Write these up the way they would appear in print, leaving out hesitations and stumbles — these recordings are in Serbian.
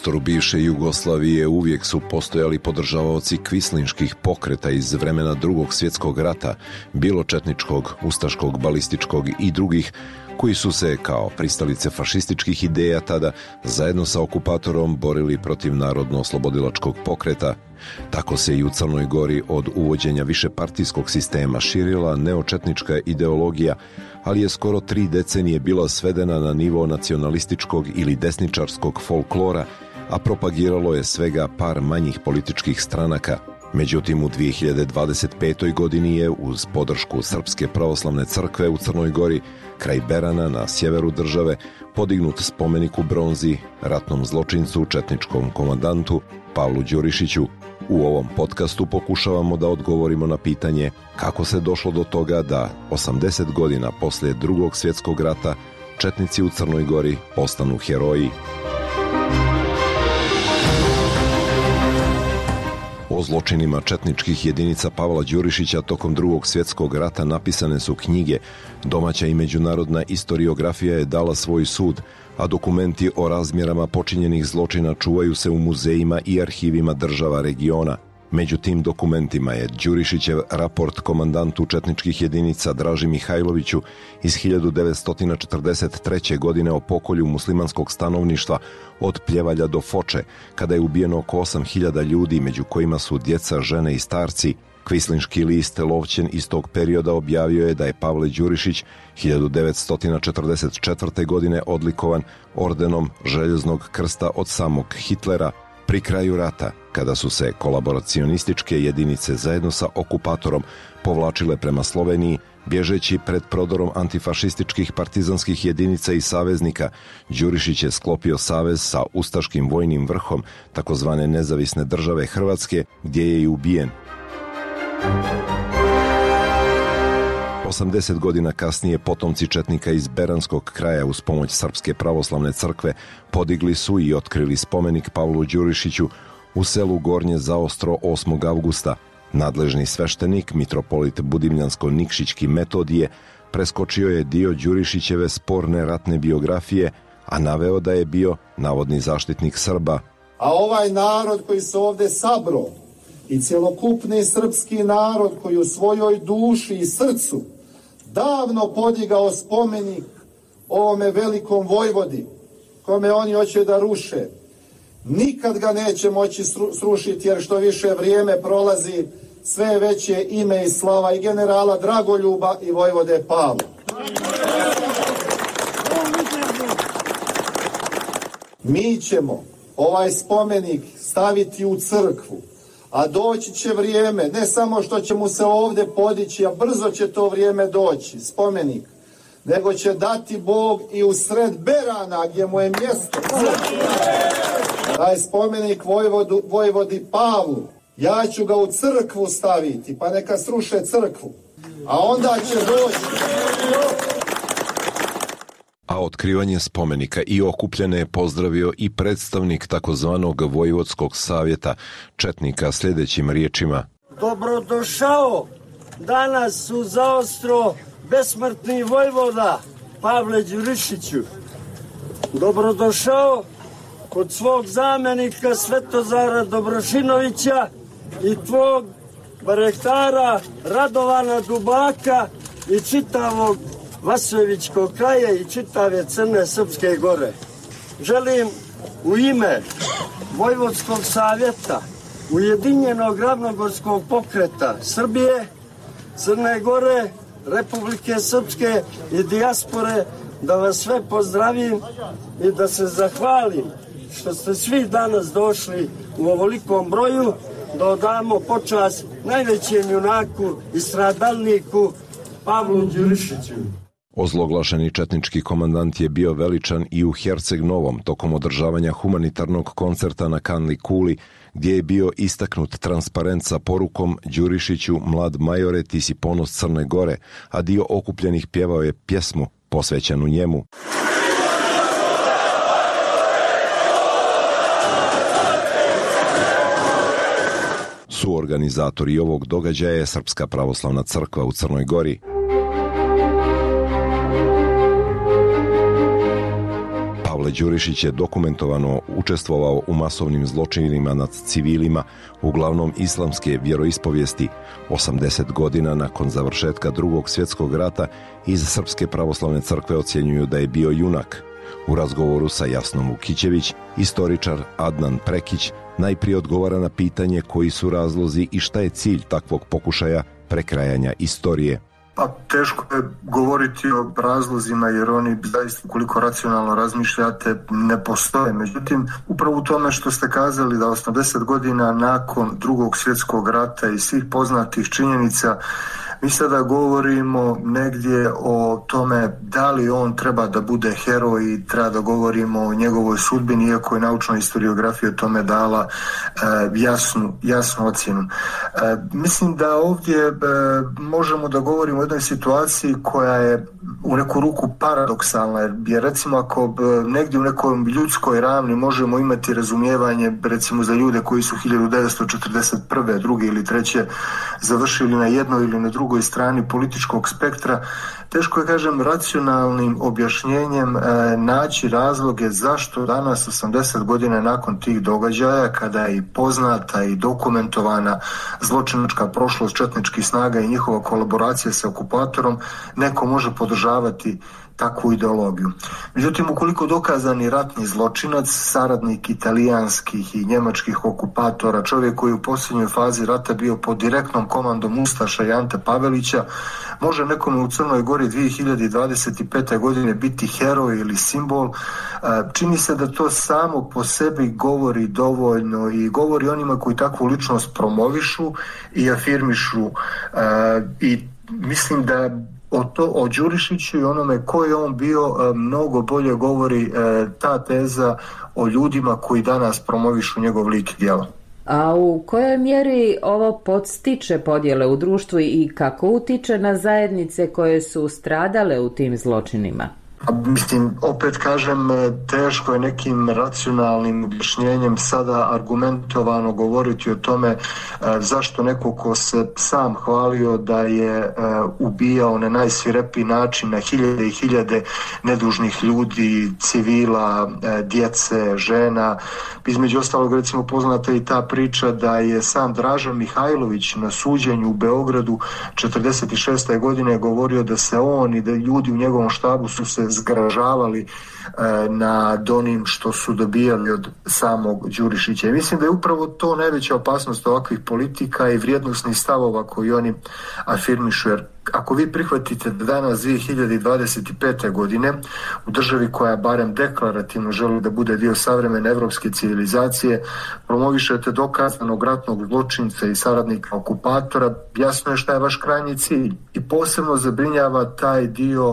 prostoru bivše Jugoslavije uvijek su postojali podržavaoci kvislinških pokreta iz vremena Drugog svjetskog rata, bilo četničkog, ustaškog, balističkog i drugih, koji su se, kao pristalice fašističkih ideja tada, zajedno sa okupatorom borili protiv narodno-oslobodilačkog pokreta. Tako se i u Crnoj Gori od uvođenja višepartijskog sistema širila neočetnička ideologija, ali je skoro 3 decenije bila svedena na nivo nacionalističkog ili desničarskog folklora, a propagiralo je svega par manjih političkih stranaka. Međutim, u 2025. godini je, uz podršku Srpske pravoslavne crkve u Crnoj Gori, kraj Berana na sjeveru države, podignut spomenik u bronzi ratnom zločincu, četničkom komandantu Pavlu Đurišiću. U ovom podcastu pokušavamo da odgovorimo na pitanje kako se došlo do toga da 80 godina poslije Drugog svjetskog rata četnici u Crnoj Gori postanu heroji. O zločinima četničkih jedinica Pavla Đurišića tokom Drugog svjetskog rata napisane su knjige, domaća i međunarodna istoriografija je dala svoj sud, a dokumenti o razmjerama počinjenih zločina čuvaju se u muzejima i arhivima država regiona. Među tim dokumentima je Đurišićev raport komandantu četničkih jedinica Draži Mihajloviću iz 1943. godine o pokolju muslimanskog stanovništva od Pljevalja do Foče, kada je ubijeno oko 8.000 ljudi, među kojima su djeca, žene i starci. Kvislinški list Lovćen iz tog perioda objavio je da je Pavle Đurišić 1944. godine odlikovan ordenom Željeznog krsta od samog Hitlera. Pri kraju rata, kada su se kolaboracionističke jedinice zajedno sa okupatorom povlačile prema Sloveniji, bježeći pred prodorom antifašističkih partizanskih jedinica i saveznika, Đurišić je sklopio savez sa ustaškim vojnim vrhom takozvane nezavisne države Hrvatske, gdje je i ubijen. 80 godina kasnije potomci četnika iz Beranskog kraja uz pomoć Srpske pravoslavne crkve podigli su i otkrili spomenik Pavlu Đurišiću u selu Gornje Zaostro 8. avgusta. Nadležni sveštenik, mitropolit Budimljansko-Nikšićki Metodije, preskočio je dio Đurišićeve sporne ratne biografije, a naveo da je bio navodni zaštitnik Srba. A ovaj narod koji se ovdje sabro i cjelokupni srpski narod koji u svojoj duši i srcu davno podigao spomenik ovome velikom vojvodi, kome oni hoće da ruše, nikad ga neće moći srušiti, jer što više vrijeme prolazi, sve veće ime i slava i generala Dragoljuba i vojvode Pavla. Mi ćemo ovaj spomenik staviti u crkvu, a doći će vrijeme, ne samo što će mu se ovdje podići, a brzo će to vrijeme doći, spomenik, nego će dati Bog i u sred Berana, gdje mu je mjesto. Taj spomenik vojvodi Pavlu, ja ću ga u crkvu staviti, pa neka sruše crkvu, a onda će doći. A otkrivanje spomenika i okupljene je pozdravio i predstavnik takozvanog Vojvodskog savjeta četnika sljedećim riječima. Dobrodošao danas u Zaostro besmrtni vojvoda Pavle Đurišiću. Dobrodošao kod svog zamjenika Svetozara Dobrošinovića i tvog barektara Radovana Dubaka i čitavog Vasojevićkog kraja i čitave Crne Srpske gore. Želim u ime Vojvodskog savjeta, Ujedinjenog ravnogorskog pokreta Srbije, Crne Gore, Republike Srpske i dijaspore da vas sve pozdravim i da se zahvalim što ste svi danas došli u ovolikom broju da odamo počast najvećem junaku i stradalniku Pavlu Đurišiću. Ozloglašeni četnički komandant je bio veličan i u Herceg Novom tokom održavanja humanitarnog koncerta na Kanli Kuli, gdje je bio istaknut transparent sa porukom Đurišiću, mlad majore, ti si ponos Crne Gore, a dio okupljenih pjevao je pjesmu posvećenu njemu. Suorganizatori ovog događaja je Srpska pravoslavna crkva u Crnoj Gori. Pavle Đurišić je dokumentovano učestvovao u masovnim zločinima nad civilima, uglavnom islamske vjeroispovijesti. 80 godina nakon završetka Drugog svjetskog rata iz Srpske pravoslavne crkve ocjenjuju da je bio junak. U razgovoru sa Jasnom Vukićević, istoričar Adnan Prekić najprije odgovara na pitanje koji su razlozi i šta je cilj takvog pokušaja prekrajanja istorije. Pa teško je govoriti o razlozima jer oni zaista koliko racionalno razmišljate ne postoje. Međutim, upravo u tome što ste kazali da 80 godina nakon Drugog svjetskog rata i svih poznatih činjenica mi sada govorimo negdje o tome da li on treba da bude heroj i treba da govorimo o njegovoj sudbini, iako je naučna historiografija o tome dala jasnu ocjenu. Mislim da ovdje možemo da govorimo o jednoj situaciji koja je u neku ruku paradoksalna, jer recimo ako negdje u nekoj ljudskoj ravni možemo imati razumijevanje recimo za ljude koji su 1941. druge ili treće završili na jednoj ili na drugoj strani političkog spektra, teško je, kažem, racionalnim objašnjenjem naći razloge zašto danas 80 godina nakon tih događaja, kada je i poznata i dokumentovana zločinačka prošlost četničkih snaga i njihova kolaboracija sa okupatorom, neko može podržavati takvu ideologiju. Međutim, ukoliko dokazani ratni zločinac, saradnik italijanskih i njemačkih okupatora, čovjek koji u posljednjoj fazi rata bio pod direktnom komandom ustaša i Ante Pavelića, može nekome u Crnoj Gori 2025. godine biti heroj ili simbol, čini se da to samo po sebi govori dovoljno i govori onima koji takvu ličnost promovišu i afirmišu i mislim da o Đurišiću i onome ko je on bio mnogo bolje govori ta teza o ljudima koji danas promovišu njegov lik i djelo. A u kojoj mjeri ovo podstiče podjele u društvu i kako utiče na zajednice koje su stradale u tim zločinima? Mislim, opet kažem, teško je nekim racionalnim objašnjenjem sada argumentovano govoriti o tome zašto neko ko se sam hvalio da je ubijao na najsvirepiji način na hiljade i hiljade nedužnih ljudi, civila, djece, žena. Između ostalog, recimo, poznata i ta priča da je sam Dražan Mihajlović na suđenju u Beogradu 1946. godine govorio da se on i da ljudi u njegovom štabu su se zgražavali nad onim što su dobijali od samog Đurišića. I mislim da je upravo to najveća opasnost ovakvih politika i vrijednosnih stavova koji oni afirmišu. Jer ako vi prihvatite da danas 2025. godine u državi koja barem deklarativno želi da bude dio savremene evropske civilizacije promovišete dokazanog ratnog zločinca i saradnika okupatora, jasno je šta je vaš krajnji cilj. I posebno zabrinjava taj dio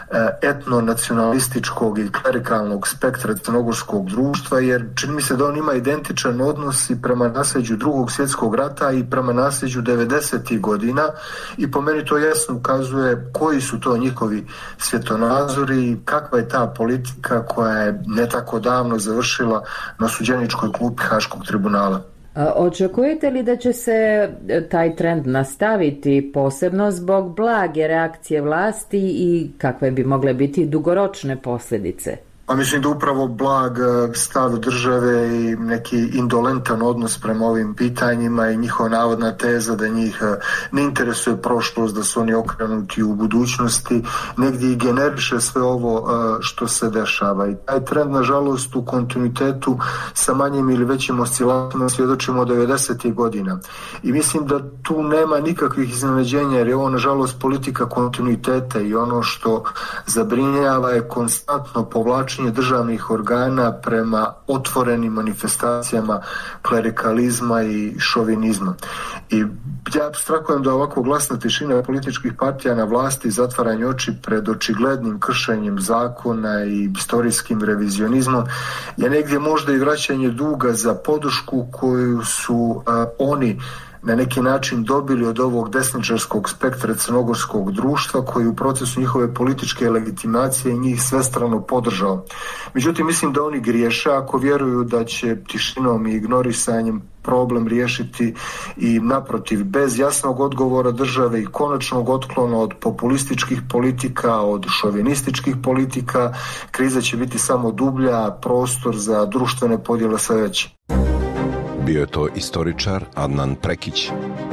etnonacionalističkog i klerikalnog spektra crnogorskog društva, jer čini mi se da on ima identičan odnos i prema nasljeđu Drugog svjetskog rata i prema nasljeđu 90. godina i po meni to jasno ukazuje koji su to njihovi svjetonazori i kakva je ta politika koja je ne tako davno završila na osuđeničkoj klupi Haškog tribunala. Očekujete li da će se taj trend nastaviti, posebno zbog blage reakcije vlasti i kakve bi mogle biti dugoročne posljedice? Pa mislim da upravo blag stav države i neki indolentan odnos prema ovim pitanjima i njihova navodna teza da njih ne interesuje prošlost, da su oni okrenuti u budućnosti, negdje i generiše sve ovo što se dešava. I taj trend, nažalost, u kontinuitetu sa manjim ili većim oscilacijama svjedočimo od 90. godina. I mislim da tu nema nikakvih iznenađenja, jer je ovo, nažalost, politika kontinuiteta i ono što zabrinjava je konstantno povlačenje državnih organa prema otvorenim manifestacijama klerikalizma i šovinizma. I ja strahujem da ovako glasna tišina političkih partija na vlasti, zatvaranje oči pred očiglednim kršenjem zakona i istorijskim revizionizmom je negdje možda i vraćanje duga za podršku koju su oni na neki način dobili od ovog desničarskog spektra crnogorskog društva koji u procesu njihove političke legitimacije njih svestrano podržao. Međutim, mislim da oni griješe ako vjeruju da će tišinom i ignorisanjem problem riješiti i naprotiv, bez jasnog odgovora države i konačnog otklona od populističkih politika, od šovinističkih politika, kriza će biti samo dublja, prostor za društvene podjele sve veći. Bio je to istoričar Adnan Prekić.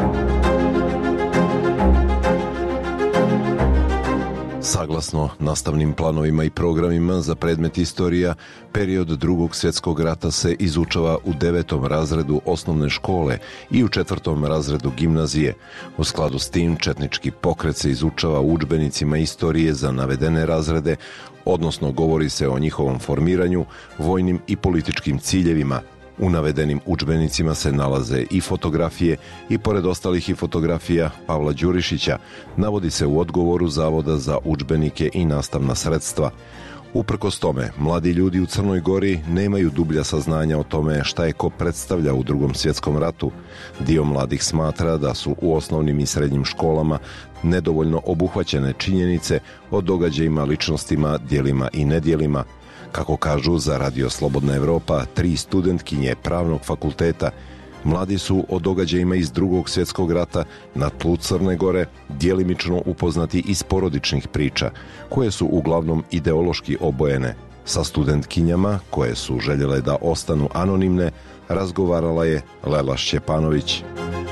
Saglasno nastavnim planovima i programima za predmet istorija, period Drugog svjetskog rata se izučava u 9. razredu osnovne škole i u 4. razredu gimnazije. U skladu s tim, četnički pokret se izučava u udžbenicima istorije za navedene razrede, odnosno govori se o njihovom formiranju, vojnim i političkim ciljevima. U navedenim udžbenicima se nalaze i fotografije i pored ostalih i fotografija Pavla Đurišića, navodi se u odgovoru Zavoda za udžbenike i nastavna sredstva. Uprkos tome, mladi ljudi u Crnoj Gori nemaju dublja saznanja o tome šta je ko predstavlja u Drugom svjetskom ratu. Dio mladih smatra da su u osnovnim i srednjim školama nedovoljno obuhvaćene činjenice o događajima, ličnostima, djelima i nedjelima. Kako kažu za Radio Slobodna Evropa, 3 studentkinje Pravnog fakulteta, mladi su o događajima iz Drugog svjetskog rata na tlu Crne Gore djelimično upoznati iz porodičnih priča, koje su uglavnom ideološki obojene. Sa studentkinjama, koje su željele da ostanu anonimne, razgovarala je Lela Šćepanović.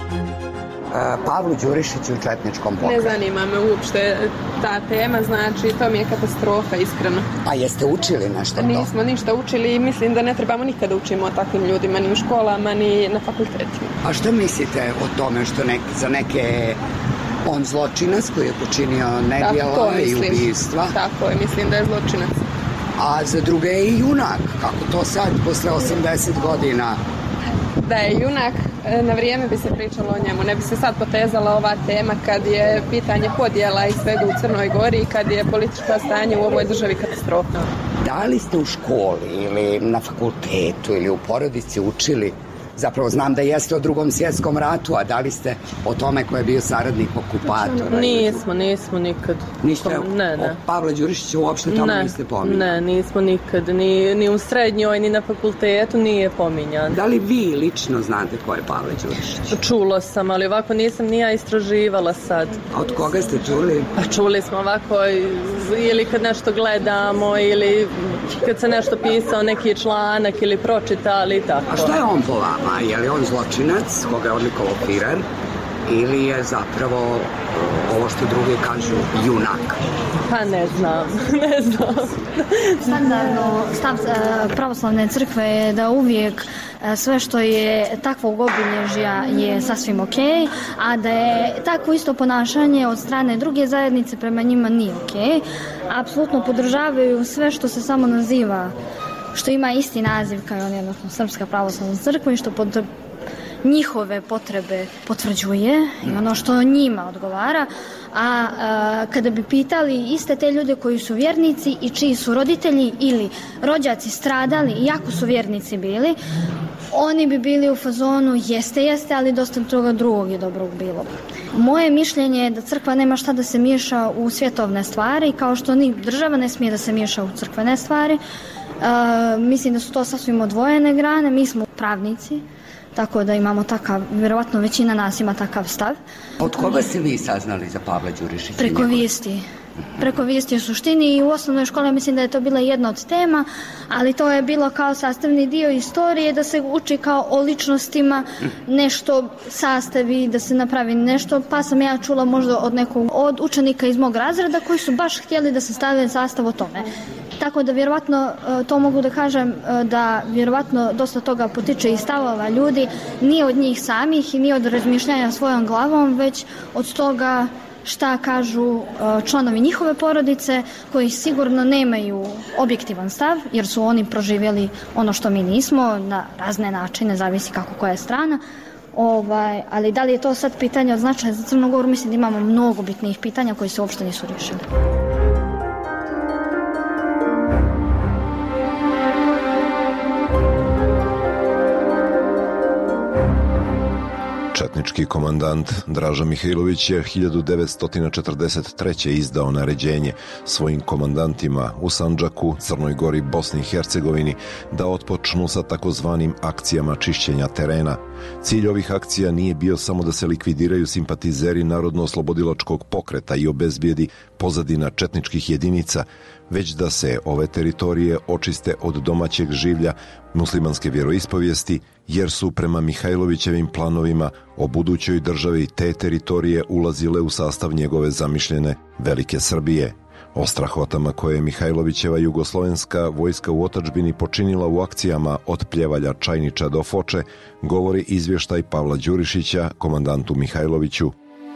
Pavlu Đurišiću u četničkom pokretu. Ne zanima me uopšte ta tema, znači to mi je katastrofa, iskreno. A jeste učili nešto to? Nismo ništa učili i mislim da ne trebamo nikada učimo o takvim ljudima, ni u školama, ni na fakultetima. A što mislite o tome što za neke on zločinac koji je počinio nedjela i ubijstva? Tako je, mislim da je zločinac. A za druge je i junak, kako to sad, posle 80 godina? Da je junak, na vrijeme bi se pričalo o njemu. Ne bi se sad potezala ova tema kad je pitanje podjela i svega u Crnoj Gori i kad je političko stanje u ovoj državi katastrofa. Da li ste u školi ili na fakultetu ili u porodici učili, zapravo znam da jeste o Drugom svjetskom ratu, a da li ste o tome ko je bio saradnik okupatora? Nismo nikad. Niste ne. O Pavla Đurišića uopšte tamo niste pominjali? Ne, nismo nikad. Ni u srednjoj, ni na fakultetu nije pominjan. Da li vi lično znate ko je Pavle Đurišić? Čulo sam, ali ovako nisam ni ja istraživala sad. A od koga ste čuli? Pa čuli smo ovako ili kad nešto gledamo ili kad se nešto pisao neki članak ili pročitali i tako. A što je on po vama? Je li on zločinac, koga je odlikovao Firer, ili je zapravo ovo što drugi kažu junak? Pa ne znam. Standardno stav pravoslavne crkve je da uvijek sve što je takvog obilježja je sasvim ok, a da je takvo isto ponašanje od strane druge zajednice prema njima nije ok. Apsolutno podržavaju sve što se samo naziva, što ima isti naziv kao oni, odnosno Srpska pravoslavna crkva i što pod njihove potrebe potvrđuje i ono što njima odgovara. A kada bi pitali iste te ljude koji su vjernici i čiji su roditelji ili rođaci stradali, iako su vjernici bili, oni bi bili u fazonu jeste, ali dosta toga drugog je dobrog bilo. Moje mišljenje je da crkva nema šta da se miješa u svjetovne stvari, kao što ni država ne smije da se miješa u crkvene stvari. Mislim da su to sasvim odvojene grane, mi smo pravnici, tako da imamo takav, vjerovatno većina nas ima takav stav. Od koga ste vi saznali za Pavla Đurišića? Preko vijesti u suštini i u osnovnoj školi mislim da je to bila jedna od tema, ali to je bilo kao sastavni dio istorije, da se uči kao o ličnostima, nešto sastavi, da se napravi nešto, pa sam ja čula možda od učenika iz mog razreda koji su baš htjeli da se stave sastav o tome. Tako da vjerovatno, to mogu da kažem, da vjerovatno dosta toga potiče iz stavova ljudi, nije od njih samih i nije od razmišljanja svojom glavom, već od toga šta kažu članovi njihove porodice koji sigurno nemaju objektivan stav jer su oni proživjeli ono što mi nismo na razne načine, zavisi kako koja je strana. Ali da li je to sad pitanje od značaja za Crnu Goru, mislim da imamo mnogo bitnijih pitanja koji se uopšte nisu riješili. Četnički komandant Draža Mihajlović je 1943. izdao naređenje svojim komandantima u Sandžaku, Crnoj Gori, Bosni i Hercegovini da otpočnu sa takozvanim akcijama čišćenja terena. Cilj ovih akcija nije bio samo da se likvidiraju simpatizeri Narodno-oslobodilačkog pokreta i obezbijedi pozadina četničkih jedinica, već da se ove teritorije očiste od domaćeg življa muslimanske vjeroispovijesti, jer su prema Mihajlovićevim planovima o budućoj državi te teritorije ulazile u sastav njegove zamišljene Velike Srbije. O strahotama koje je Mihajlovićeva jugoslovenska vojska u otadžbini počinila u akcijama od Pljevalja, Čajniča do Foče govori izvještaj Pavla Đurišića, komandantu Mihajloviću.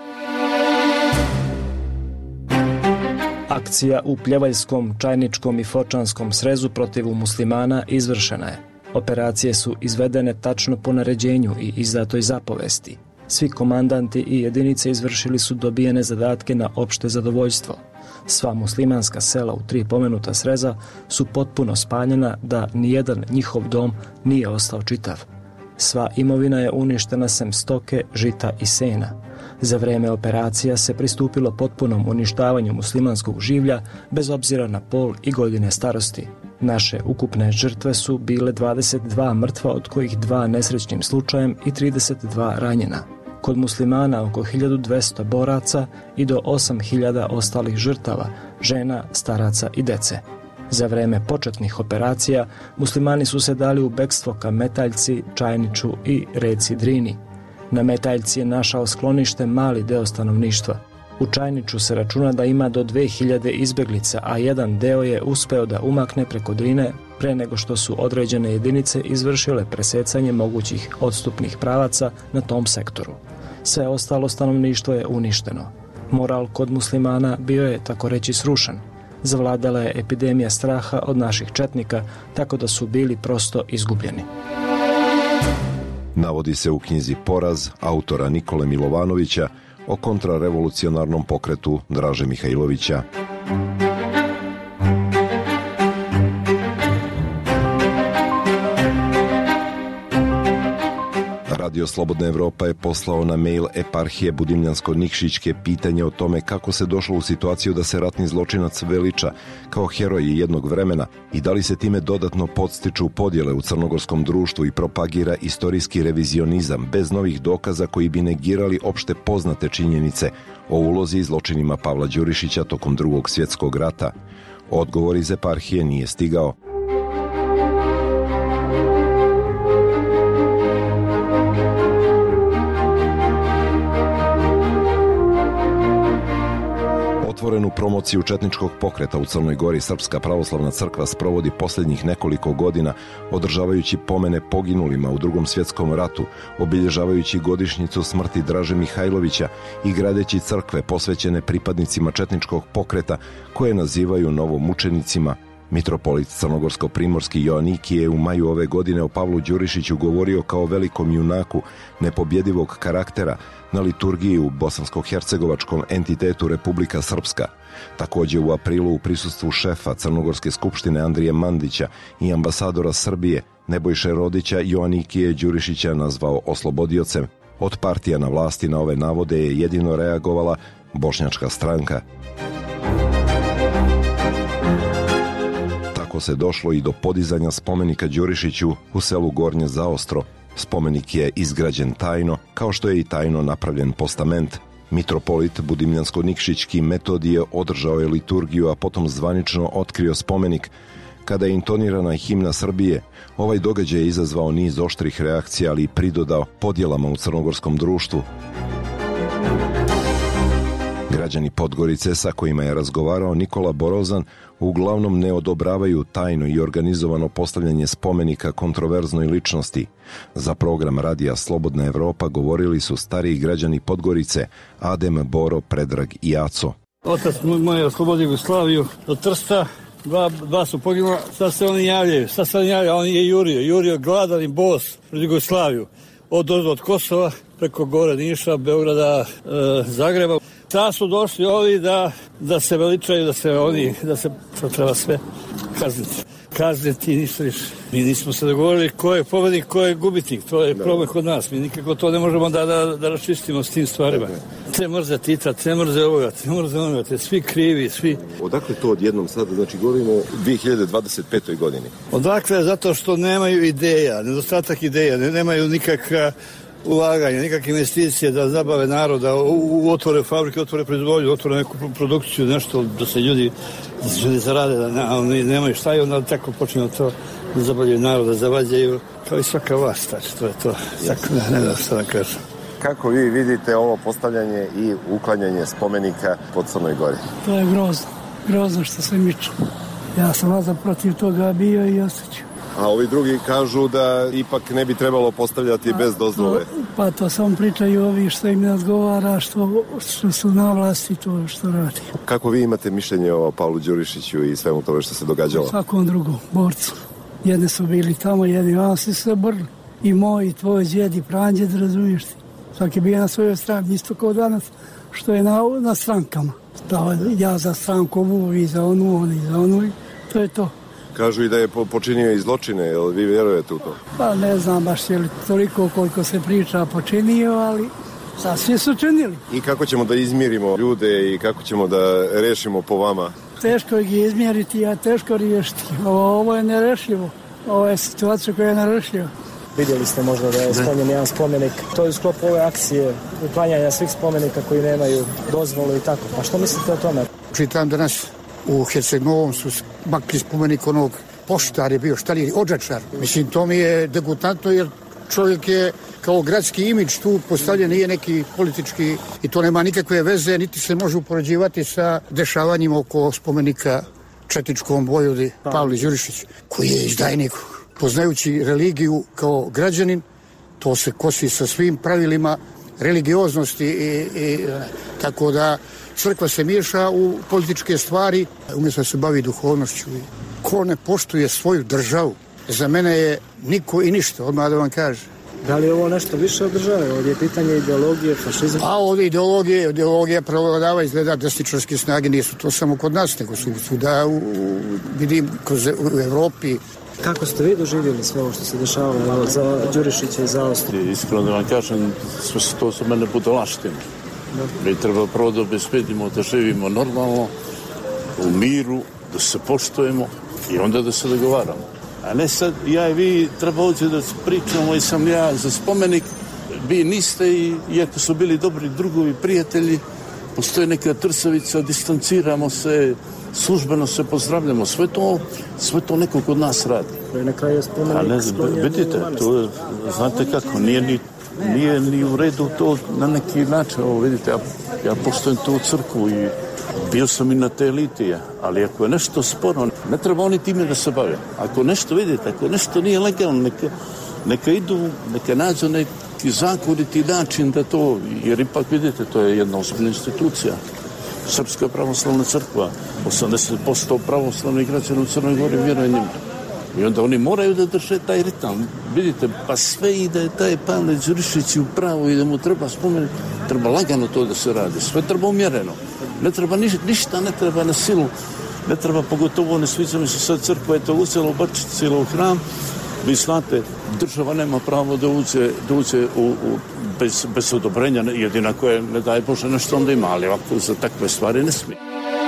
Akcija u Pljevaljskom, Čajničkom i Fočanskom srezu protiv muslimana izvršena je. Operacije su izvedene tačno po naređenju i izdatoj zapovesti. Svi komandanti i jedinice izvršili su dobijene zadatke na opšte zadovoljstvo. Sva muslimanska sela u 3 pomenuta sreza su potpuno spaljena da nijedan njihov dom nije ostao čitav. Sva imovina je uništena sem stoke, žita i sena. Za vreme operacija se pristupilo potpunom uništavanju muslimanskog življa bez obzira na pol i godine starosti. Naše ukupne žrtve su bile 22 mrtva, od kojih 2 nesrećnim slučajem i 32 ranjena. Kod muslimana oko 1200 boraca i do 8000 ostalih žrtava, žena, staraca i dece. Za vreme početnih operacija muslimani su se dali u bekstvo ka Metaljci, Čajniču i reci Drini. Na Metaljci je našao sklonište mali deo stanovništva. U Čajniču se računa da ima do 2000 izbeglica, a jedan deo je uspeo da umakne preko Drine pre nego što su određene jedinice izvršile presecanje mogućih odstupnih pravaca na tom sektoru. Sve ostalo stanovništvo je uništeno. Moral kod muslimana bio je, tako reći, srušen. Zavladala je epidemija straha od naših četnika, tako da su bili prosto izgubljeni. Navodi se u knjizi Poraz autora Nikole Milovanovića o kontrarevolucionarnom pokretu Draže Mihajlovića. Radio Slobodna Evropa je poslao na mail eparhije Budimljansko-Nikšićke pitanje o tome kako se došlo u situaciju da se ratni zločinac veliča kao heroj jednog vremena i da li se time dodatno podstiču podjele u crnogorskom društvu i propagira istorijski revizionizam bez novih dokaza koji bi negirali opšte poznate činjenice o ulozi i zločinima Pavla Đurišića tokom Drugog svjetskog rata. Odgovor iz eparhije nije stigao. Otvorenu promociju četničkog pokreta u Crnoj Gori Srpska pravoslavna crkva sprovodi posljednjih nekoliko godina, održavajući pomene poginulima u Drugom svjetskom ratu, obilježavajući godišnjicu smrti Draže Mihajlovića i gradeći crkve posvećene pripadnicima četničkog pokreta koje nazivaju novomučenicima. Mitropolit crnogorsko-primorski Joanikije je u maju ove godine o Pavlu Đurišiću govorio kao velikom junaku nepobjedivog karaktera na liturgiji u bosansko-hercegovačkom entitetu Republika Srpska. Također u aprilu u prisustvu šefa Crnogorske skupštine Andrije Mandića i ambasadora Srbije Nebojše Rodića Joanikije Đurišića nazvao oslobodiocem. Od partija na vlasti na ove navode je jedino reagovala Bošnjačka stranka. Tako se došlo i do podizanja spomenika Đurišiću u selu Gornje Zaostro. Spomenik je izgrađen tajno, kao što je i tajno napravljen postament. Mitropolit Budimljansko-Nikšićki Metodije održao je liturgiju, a potom zvanično otkrio spomenik. Kada je intonirana himna Srbije, ovaj događaj je izazvao niz oštrih reakcija, ali i pridodao podjelama u crnogorskom društvu. Građani Podgorice sa kojima je razgovarao Nikola Borozan uglavnom ne odobravaju tajno i organizovano postavljanje spomenika kontroverznoj ličnosti. Za program radija Slobodna Evropa govorili su stariji građani Podgorice Adem, Boro, Predrag i Aco. Otac moj je oslobodio Jugoslaviju do Trsta, dva su poginula, sad se oni javljaju, on je jurio gladan i bos pred Jugoslaviju, od Kosova preko gore Niša, Beograda, Zagreba. Sad su došli ovi da se veličaju, da se to treba sve kazniti. kazniti, ništa više. Mi nismo se dogovorili ko je pobednik, ko je gubitnik. To je problem kod nas. Mi nikako to ne možemo da raščistimo s tim stvarima. Te mrze Tita, te mrze ovoga, te mrze onoga, te svi krivi, svi. Odakle to odjednom sada? Znači, govorimo o 2025. godini. Odakle? Zato što nemaju ideja, nedostatak ideja, nemaju nikakva ulaganja, nikakve investicije da zabave naroda, otvore fabrike, otvore proizvodnju, otvore neku produkciju, nešto da se ljudi zarade, a oni nemaju šta i onda tako počinju to da zabavljaju naroda, zavađaju, kao i svaka vlast, znači to je to. Ne znam šta da kažem. Kako vi vidite ovo postavljanje i uklanjanje spomenika po Crnoj Gori? To je grozno što se miču. Ja sam vazda protiv toga bio i osjećao. A ovi drugi kažu da ipak ne bi trebalo postavljati bez dozvole. Pa to samo pričaju ovi što im ne odgovara, što su na vlasti, to što radi. Kako vi imate mišljenje o Pavlu Đurišiću i svemu tome što se događalo? Svakom drugom borcu. Jedni su bili tamo, jedni vam se borili. I moj, i tvoj djed, i pranđed, razumiješ ti. Svaki je bio na svojoj strani, isto kao danas, što je na strankama. Da, ja za stranku ovu, i za onu, oni za onu, to je to. Kažu i da je počinio i zločine, jel vi vjerujete u to? Pa ne znam baš je li toliko koliko se priča počinio, ali svi su činili. I kako ćemo da izmirimo ljude i kako ćemo da rešimo po vama? Teško ih je izmjeriti, a teško riješiti. Ovo je nerešivo. Ovo je situacija koja je nerešiva. Vidjeli ste možda da je sklonjen jedan spomenik. To je u sklopu ove akcije uklanjanja svih spomenika koji nemaju dozvolu i tako. Pa što mislite o tome? Čitam danas u Herceg-Novom su makli spomenik onog poštar je bio, odžačar. Mislim, to mi je degutantno jer čovjek je kao gradski imidž tu postavljen, nije neki politički i to nema nikakve veze, niti se može upoređivati sa dešavanjima oko spomenika četničkom vojvodi Pavli Đurišić, koji je izdajnik. Poznajući religiju kao građanin, to se kosi sa svim pravilima religioznosti i tako da crkva se miješa u političke stvari, umjesto da se bavi duhovnošću. Ko ne poštuje svoju državu, za mene je niko i ništa, odmah da vam kaže. Da li je ovo nešto više od države? Ovdje je pitanje ideologije, fašizma? A ovdje ideologija prevladava, izgleda desničarske snage, nisu to samo kod nas, nego su svuda, vidim, u Evropi. Kako ste vi doživjeli sve ovo što se dešavalo za Đurišića i za Austriju? Iskreno da vam kažem, sve to su mene budalaštine. Mi treba prvo da obezbedimo da živimo normalno, u miru, da se poštujemo i onda da se dogovaramo. A ne sad, ja i vi treba ovdje da pričamo i sam ja za spomenik, vi niste i iako su bili dobri drugovi, prijatelji, postoji neka trsavica, distanciramo se, službeno se pozdravljamo, sve to neko kod nas radi. Na kraju je spomenik sklonjen. Vidite, to znate kako, nije ni u redu to na neki način, ovo vidite, ja poštujem tu crkvu i bio sam i na te litije, ali ako je nešto sporo, ne treba oni time da se bave. Ako nešto vidite, ako nešto nije legalno, neka nađu neki zakoniti način da to, jer ipak vidite, to je jedna ozbiljna institucija. Srpska pravoslavna crkva, 80% pravoslavnih građana u Crnoj Gori vjeruje njima. I onda oni moraju da drže taj ritam. Vidite, pa sve i da je taj Pavle Đurišić u pravu i da mu treba spomenuti, treba lagano to da se radi. Sve treba umjereno. Ne treba ništa, ne treba na silu. Ne treba, pogotovo ne sviđa mi se sad crkva, je to uzela u Bačicila u hram. Vi znate, država nema pravo da uđe bez odobrenja, jedina koje ne daje Bože nešto onda ima, ali ovako za takve stvari ne smije.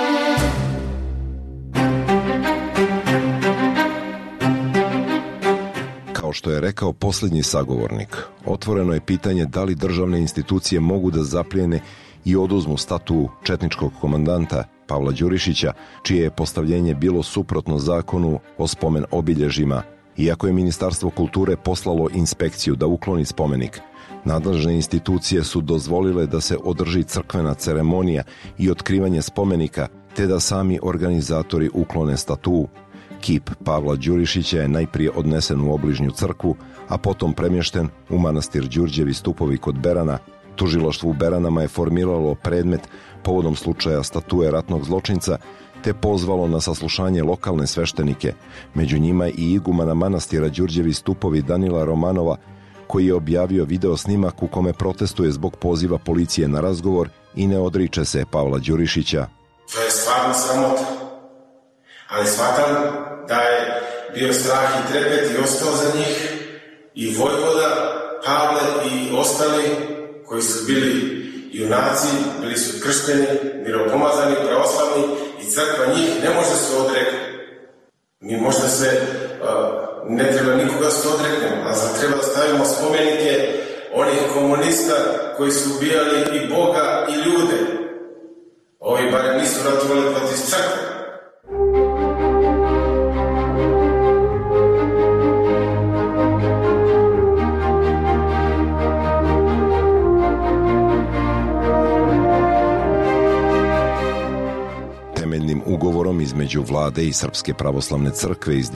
Kao što je rekao posljednji sagovornik, otvoreno je pitanje da li državne institucije mogu da zaplijene i oduzmu statu četničkog komandanta Pavla Đurišića, čije je postavljenje bilo suprotno zakonu o spomen obilježjima. Iako je Ministarstvo kulture poslalo inspekciju da ukloni spomenik, nadležne institucije su dozvolile da se održi crkvena ceremonija i otkrivanje spomenika, te da sami organizatori uklone statu. Kip Pavla Đurišića je najprije odnesen u obližnju crkvu, a potom premješten u manastir Đurđevi stupovi kod Berana. Tužilaštvo u Beranama je formiralo predmet povodom slučaja statue ratnog zločinca, te pozvalo na saslušanje lokalne sveštenike, među njima i igumana manastira Đurđevi stupovi Danila Romanova, koji je objavio video snimak u kome protestuje zbog poziva policije na razgovor i ne odriče se Pavla Đurišića. To je stvarno sramota, ali shvatam da je bio strah i trepet i ostao za njih, i Vojvoda, Pavle i ostali koji su bili junaci, bili su kršteni, miropomazani, pravoslavni, i crkva njih ne može se odreknuti. Mi možda se ne treba nikoga se odreknemo, a za treba da stavimo spomenike onih komunista koji su ubijali i Boga i ljude. Ovi barem nisu ratovali protiv crkve. Ugovorom između vlade i Srpske pravoslavne crkve iz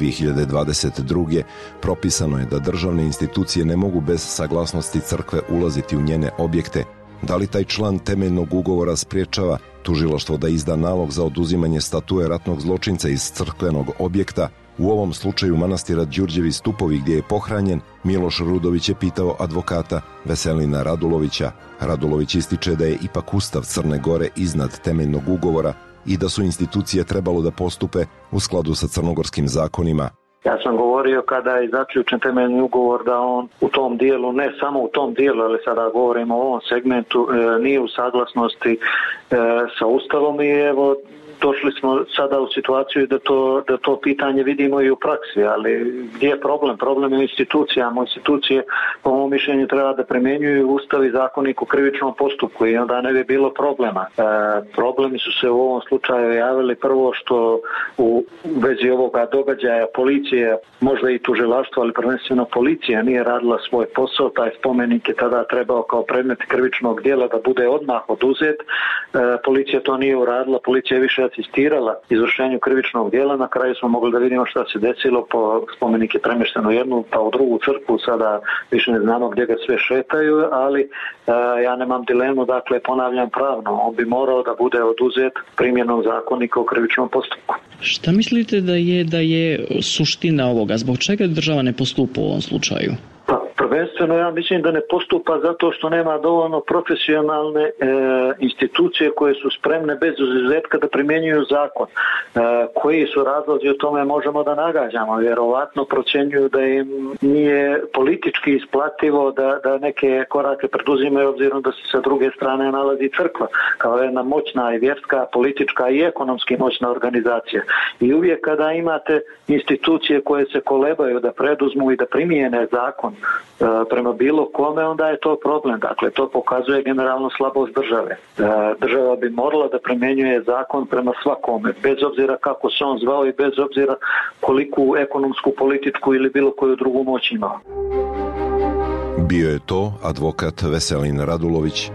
2022. propisano je da državne institucije ne mogu bez saglasnosti crkve ulaziti u njene objekte. Da li taj član temeljnog ugovora spriječava tužilaštvo da izda nalog za oduzimanje statue ratnog zločinca iz crkvenog objekta? U ovom slučaju manastira Đurđevi stupovi gdje je pohranjen, Miloš Rudović je pitao advokata Veselina Radulovića. Radulović ističe da je ipak Ustav Crne Gore iznad temeljnog ugovora i da su institucije trebalo da postupe u skladu sa crnogorskim zakonima. Ja sam govorio kada je zaključen temeljni ugovor da on u tom dijelu, ne samo u tom dijelu, ali sada govorimo o ovom segmentu, nije u saglasnosti sa Ustavom, i evo došli smo sada u situaciju da to pitanje vidimo i u praksi, ali gdje je problem? Problem je u institucijama. Institucije, po mom mišljenju, treba da primjenjuju Ustav i zakonik u krivičnom postupku i onda ne bi bilo problema. Problemi su se u ovom slučaju javili prvo što u vezi ovoga događaja policije, možda i tužilaštvo, ali prvenstveno policija nije radila svoj posao. Taj spomenik je tada trebao kao predmet krivičnog djela da bude odmah oduzet. Policija to nije uradila, policija je više asistirala izvršenju krivičnog djela. Na kraju smo mogli da vidimo šta se desilo, spomenik je premješten u jednu pa u drugu crkvu, sada više ne znamo gdje ga sve šetaju, ali ja nemam dilemu, dakle ponavljam pravno, on bi morao da bude oduzet primjenom zakonika u krivičnom postupku. Šta mislite da je suština ovoga? Zbog čega država ne postupa u ovom slučaju? Pa, prvenstveno ja mislim da ne postupa zato što nema dovoljno profesionalne institucije koje su spremne bez izuzetka da primjenjuju zakon. Koji su razlozi, o tome možemo da nagađamo. Vjerovatno procjenjuju da im nije politički isplativo da neke korake preduzimaju, obzirom da se sa druge strane nalazi crkva kao jedna moćna i vjerska, politička i ekonomski moćna organizacija. I uvijek kada imate institucije koje se kolebaju da preduzmu i da primijene zakon prema bilo kome, onda je to problem. Dakle, to pokazuje generalno slabost države. Država bi morala da primjenjuje zakon prema svakome, bez obzira kako se on zvao i bez obzira koliku ekonomsku, političku ili bilo koju drugu moć imao. Bio je to advokat Veselin Radulović.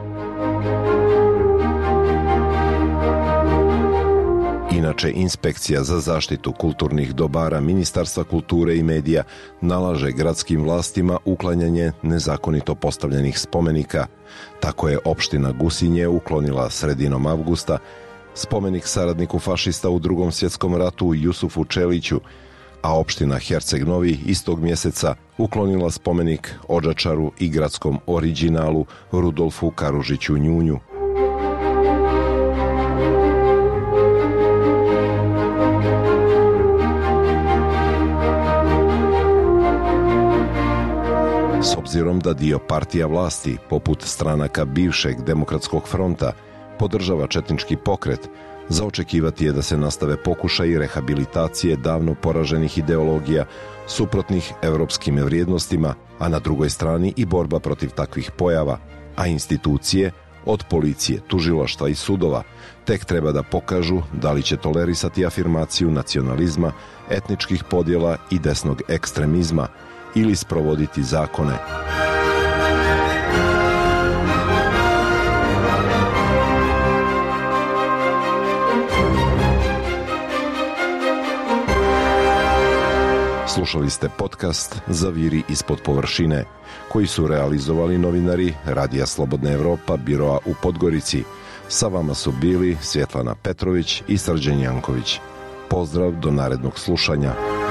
Inače, Inspekcija za zaštitu kulturnih dobara Ministarstva kulture i medija nalaže gradskim vlastima uklanjanje nezakonito postavljenih spomenika. Tako je opština Gusinje uklonila sredinom avgusta spomenik saradniku fašista u Drugom svjetskom ratu Jusufu Čeliću, a opština Herceg Novi istog mjeseca uklonila spomenik Odžačaru i gradskom originalu Rudolfu Karužiću Njunju. S obzirom da dio partija vlasti, poput stranaka bivšeg Demokratskog fronta, podržava četnički pokret, za očekivati je da se nastave pokušaji rehabilitacije davno poraženih ideologija suprotnih evropskim vrijednostima, a na drugoj strani i borba protiv takvih pojava, a institucije, od policije, tužilaštva i sudova, tek treba da pokažu da li će tolerisati afirmaciju nacionalizma, etničkih podjela i desnog ekstremizma, ili sprovoditi zakone. Slušali ste podcast Zaviri ispod površine, koji su realizovali novinari Radija Slobodna Evropa, biroa u Podgorici. Sa vama su bili Svjetlana Petrović i Srđan Janković. Pozdrav do narednog slušanja.